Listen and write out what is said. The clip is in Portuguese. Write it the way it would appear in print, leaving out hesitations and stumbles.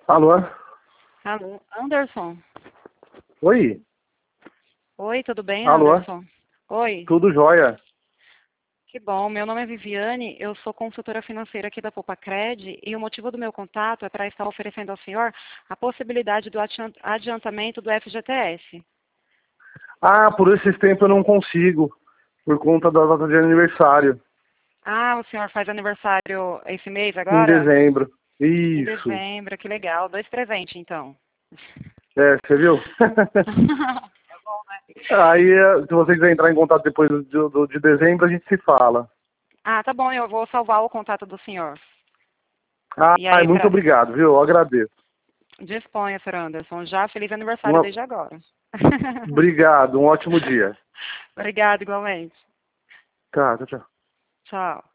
Alô? Alô, Anderson? Oi? Oi, tudo bem, Alô? Anderson? Oi, Tudo jóia? que bom. Meu nome é Viviane, eu sou consultora financeira aqui da Poupa-Cred e o motivo do meu contato é para estar oferecendo ao senhor a possibilidade do adiantamento do FGTS. Ah, por esses tempos eu não consigo, por conta da data de aniversário, Ah, o senhor faz aniversário esse mês em agora? dezembro. Em Isso. dezembro, que legal. 2 presentes, então. É, você viu? Aí, se você quiser entrar em contato depois de dezembro, a gente se fala. Ah, tá bom, eu vou salvar o contato do senhor. E Ah, aí, muito obrigado, viu? Eu agradeço. disponha, senhor Anderson. Já feliz aniversário Uma- desde agora. Obrigado, um ótimo dia. Obrigada, igualmente. Tá, tchau, tchau. Tchau.